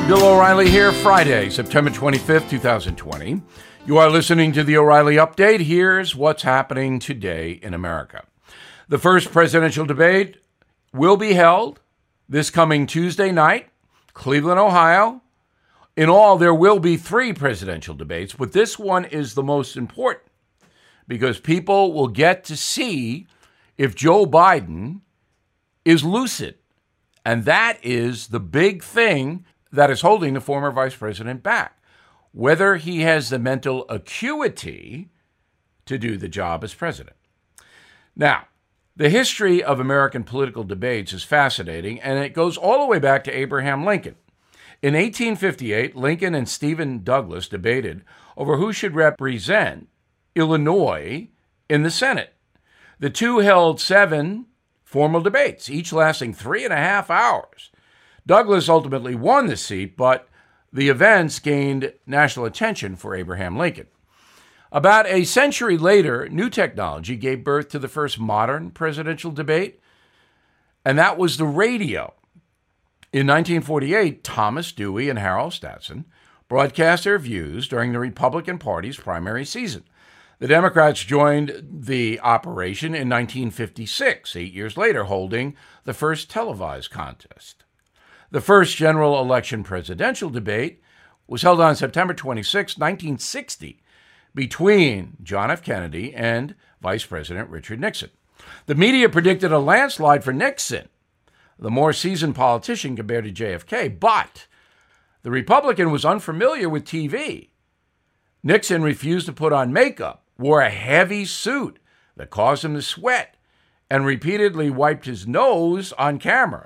Bill O'Reilly here, Friday, September 25th, 2020. You are listening to the O'Reilly Update. Here's what's happening today in America. The first presidential debate will be held this coming Tuesday night, Cleveland, Ohio. In all, there will be 3 presidential debates, but this one is the most important because people will get to see if Joe Biden is lucid. And that is the big thing that is holding the former vice president back. Whether he has the mental acuity to do the job as president. Now, the history of American political debates is fascinating, and it goes all the way back to Abraham Lincoln. In 1858, Lincoln and Stephen Douglas debated over who should represent Illinois in the Senate. The two held 7 formal debates, each lasting 3.5 hours. Douglas ultimately won the seat, but the events gained national attention for Abraham Lincoln. About a century later, new technology gave birth to the first modern presidential debate, and that was the radio. In 1948, Thomas Dewey and Harold Statson broadcast their views during the Republican Party's primary season. The Democrats joined the operation in 1956, 8 years later, holding the first televised contest. The first general election presidential debate was held on September 26, 1960, between John F. Kennedy and Vice President Richard Nixon. The media predicted a landslide for Nixon, the more seasoned politician compared to JFK, but the Republican was unfamiliar with TV. Nixon refused to put on makeup, wore a heavy suit that caused him to sweat, and repeatedly wiped his nose on camera.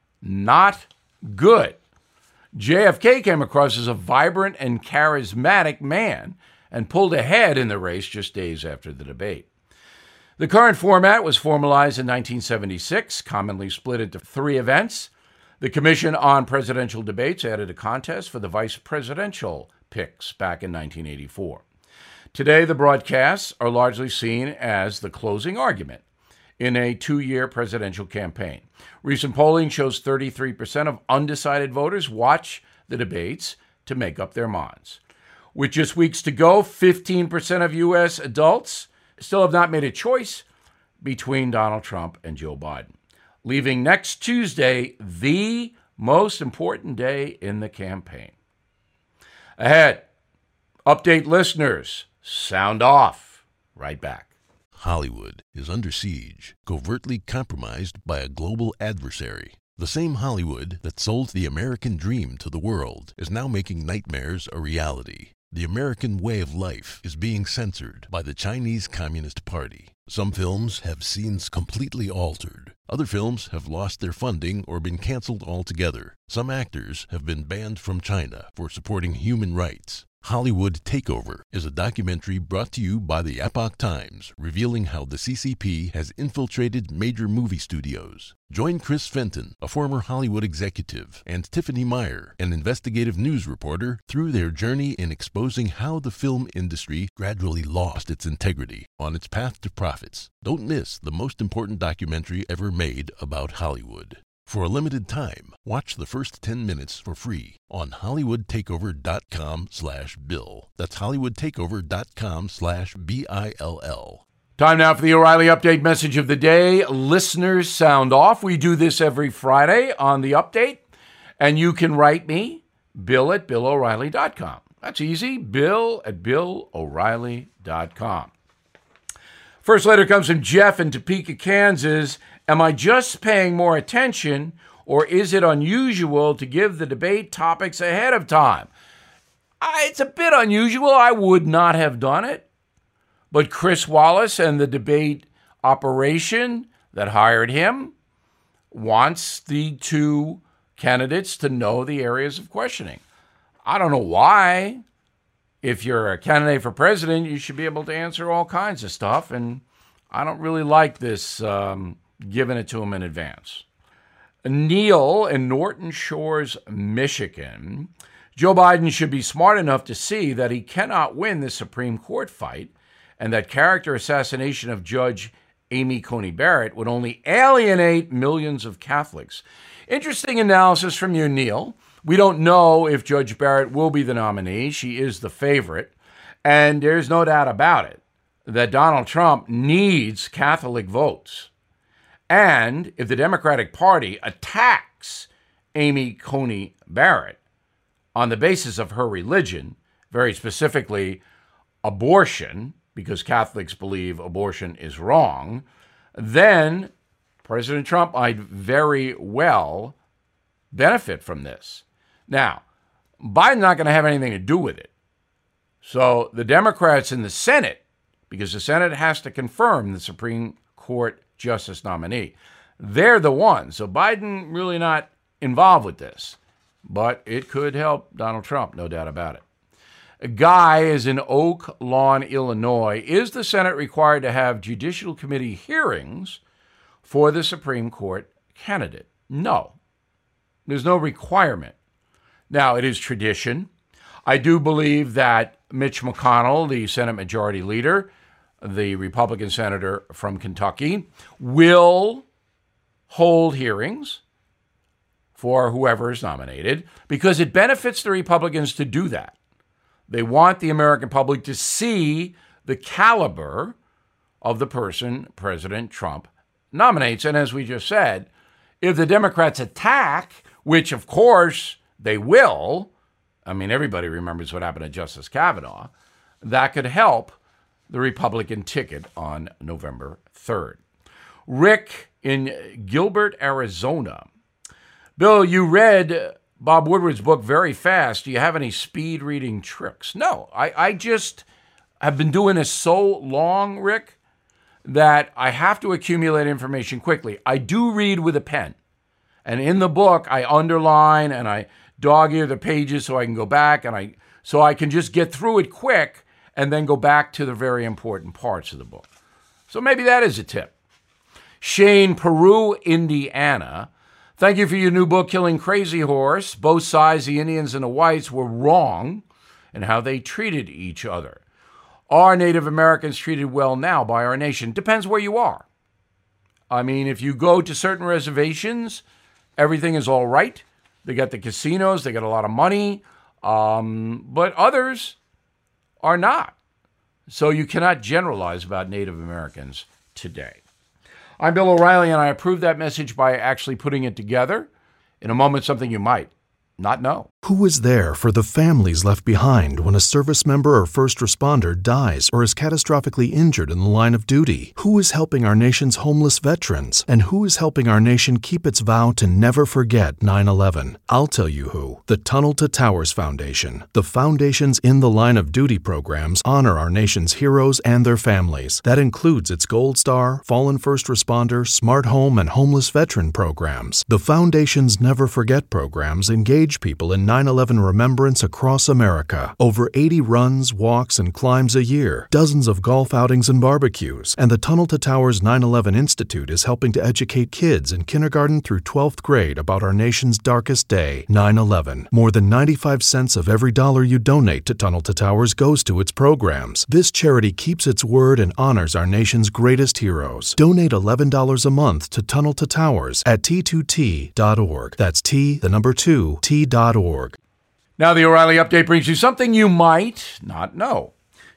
Not good. JFK came across as a vibrant and charismatic man and pulled ahead in the race just days after the debate. The current format was formalized in 1976, commonly split into 3 events. The Commission on Presidential Debates added a contest for the vice presidential picks back in 1984. Today, the broadcasts are largely seen as the closing argument in a 2-year presidential campaign. Recent polling shows 33% of undecided voters watch the debates to make up their minds. With just weeks to go, 15% of U.S. adults still have not made a choice between Donald Trump and Joe Biden, leaving next Tuesday the most important day in the campaign. Ahead, update listeners, sound off. Right back. Hollywood is under siege, covertly compromised by a global adversary. The same Hollywood that sold the American dream to the world is now making nightmares a reality. The American way of life is being censored by the Chinese Communist Party. Some films have scenes completely altered. Other films have lost their funding or been canceled altogether. Some actors have been banned from China for supporting human rights. Hollywood Takeover is a documentary brought to you by the Epoch Times, revealing how the CCP has infiltrated major movie studios. Join Chris Fenton, a former Hollywood executive, and Tiffany Meyer, an investigative news reporter, through their journey in exposing how the film industry gradually lost its integrity on its path to profits. Don't miss the most important documentary ever made about Hollywood. For a limited time, watch the first 10 minutes for free on HollywoodTakeover.com/Bill. That's HollywoodTakeover.com/BILL. Time now for the O'Reilly Update message of the day. Listeners, sound off. We do this every Friday on the Update, and you can write me, Bill@BillO'Reilly.com. That's easy, Bill@BillO'Reilly.com. First letter comes from Jeff in Topeka, Kansas. Am I just paying more attention, or is it unusual to give the debate topics ahead of time? It's a bit unusual. I would not have done it. But Chris Wallace and the debate operation that hired him wants the 2 candidates to know the areas of questioning. I don't know why. If you're a candidate for president, you should be able to answer all kinds of stuff, and I don't really like this giving it to him in advance. Neil in Norton Shores, Michigan. Joe Biden should be smart enough to see that he cannot win the Supreme Court fight, and that character assassination of Judge Amy Coney Barrett would only alienate millions of Catholics. Interesting analysis from you, Neil. We don't know if Judge Barrett will be the nominee. She is the favorite. And there's no doubt about it that Donald Trump needs Catholic votes. And if the Democratic Party attacks Amy Coney Barrett on the basis of her religion, very specifically abortion, because Catholics believe abortion is wrong, then President Trump might very well benefit from this. Now, Biden's not going to have anything to do with it. So the Democrats in the Senate, because the Senate has to confirm the Supreme Court justice nominee, they're the ones. So Biden really not involved with this, but it could help Donald Trump, no doubt about it. A guy is in Oak Lawn, Illinois. Is the Senate required to have Judicial Committee hearings for the Supreme Court candidate? No. There's no requirement. Now, it is tradition. I do believe that Mitch McConnell, the Senate Majority Leader, the Republican senator from Kentucky, will hold hearings for whoever is nominated because it benefits the Republicans to do that. They want the American public to see the caliber of the person President Trump nominates. And as we just said, if the Democrats attack, which of course they will, I mean, everybody remembers what happened to Justice Kavanaugh, that could help the Republican ticket on November 3rd. Rick in Gilbert, Arizona. Bill, you read Bob Woodward's book very fast. Do you have any speed reading tricks? No, I just have been doing this so long, Rick, that I have to accumulate information quickly. I do read with a pen. And in the book, I underline and I dog-ear the pages so I can go back and so I can just get through it quick and then go back to the very important parts of the book. So maybe that is a tip. Shane, Peru, Indiana. Thank you for your new book, Killing Crazy Horse. Both sides, the Indians and the whites, were wrong in how they treated each other. Are Native Americans treated well now by our nation? Depends where you are. I mean, if you go to certain reservations, everything is all right. They got the casinos, they got a lot of money, but others are not. So you cannot generalize about Native Americans today. I'm Bill O'Reilly, and I approve that message by actually putting it together. In a moment, something you might not know. Who is there for the families left behind when a service member or first responder dies or is catastrophically injured in the line of duty? Who is helping our nation's homeless veterans? And who is helping our nation keep its vow to never forget 9/11? I'll tell you who. The Tunnel to Towers Foundation. The foundation's In the Line of Duty programs honor our nation's heroes and their families. That includes its Gold Star, Fallen First Responder, Smart Home, and Homeless Veteran programs. The foundation's Never Forget programs engage people in 9/11 remembrance across America. Over 80 runs, walks, and climbs a year, dozens of golf outings and barbecues, and the Tunnel to Towers 9/11 Institute is helping to educate kids in kindergarten through 12th grade about our nation's darkest day, 9/11. More than 95 cents of every dollar you donate to Tunnel to Towers goes to its programs. This charity keeps its word and honors our nation's greatest heroes. Donate $11 a month to Tunnel to Towers at T2T.org. That's T2T.org. Now the O'Reilly Update brings you something you might not know.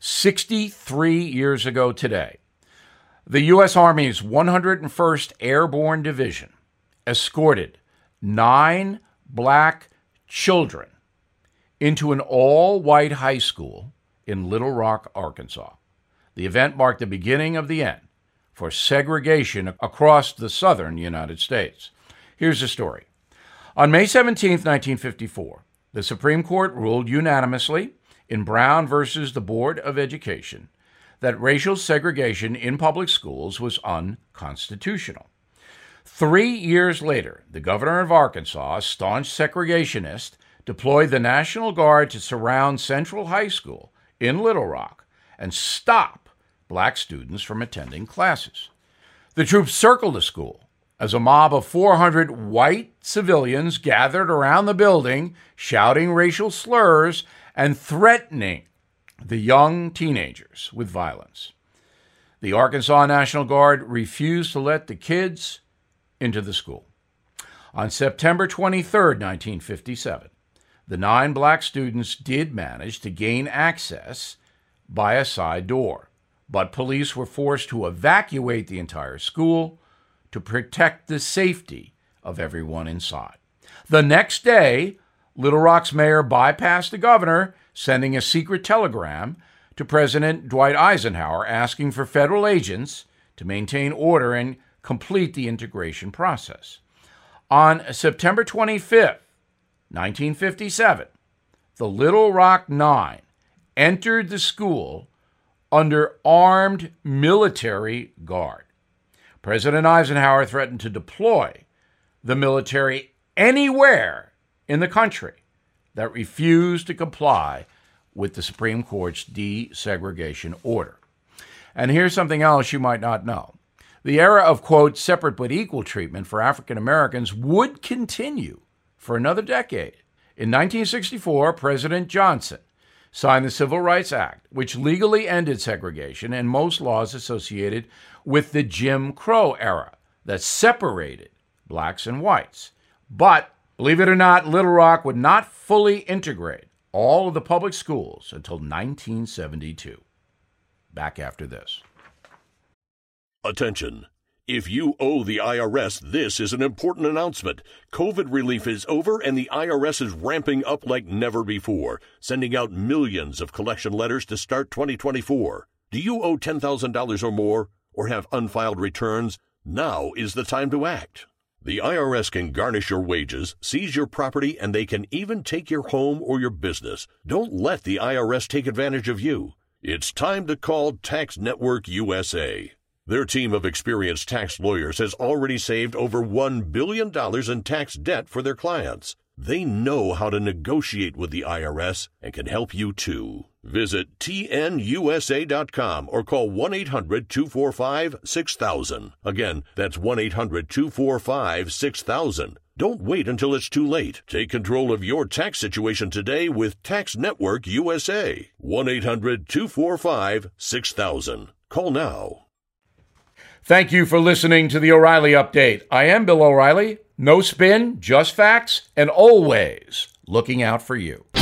63 years ago today, the U.S. Army's 101st Airborne Division escorted 9 black children into an all-white high school in Little Rock, Arkansas. The event marked the beginning of the end for segregation across the southern United States. Here's the story. On May 17, 1954, the Supreme Court ruled unanimously in Brown versus the Board of Education that racial segregation in public schools was unconstitutional. 3 years later, the governor of Arkansas, a staunch segregationist, deployed the National Guard to surround Central High School in Little Rock and stop black students from attending classes. The troops circled the school as a mob of 400 white civilians gathered around the building, shouting racial slurs and threatening the young teenagers with violence. The Arkansas National Guard refused to let the kids into the school. On September 23, 1957, The 9 black students did manage to gain access by a side door, but police were forced to evacuate the entire school to protect the safety of everyone inside. The next day, Little Rock's mayor bypassed the governor, sending a secret telegram to President Dwight Eisenhower asking for federal agents to maintain order and complete the integration process. On September 25th, 1957, the Little Rock Nine entered the school under armed military guard. President Eisenhower threatened to deploy the military anywhere in the country that refused to comply with the Supreme Court's desegregation order. And here's something else you might not know. The era of, quote, separate but equal treatment for African Americans would continue for another decade. In 1964, President Johnson signed the Civil Rights Act, which legally ended segregation and most laws associated with the Jim Crow era that separated blacks and whites. But, believe it or not, Little Rock would not fully integrate all of the public schools until 1972. Back after this. Attention. If you owe the IRS, this is an important announcement. COVID relief is over and the IRS is ramping up like never before, sending out millions of collection letters to start 2024. Do you owe $10,000 or more or have unfiled returns? Now is the time to act. The IRS can garnish your wages, seize your property, and they can even take your home or your business. Don't let the IRS take advantage of you. It's time to call Tax Network USA. Their team of experienced tax lawyers has already saved over $1 billion in tax debt for their clients. They know how to negotiate with the IRS and can help you too. Visit tnusa.com or call 1-800-245-6000. Again, that's 1-800-245-6000. Don't wait until it's too late. Take control of your tax situation today with Tax Network USA. 1-800-245-6000. Call now. Thank you for listening to the O'Reilly Update. I am Bill O'Reilly. No spin, just facts, and always looking out for you.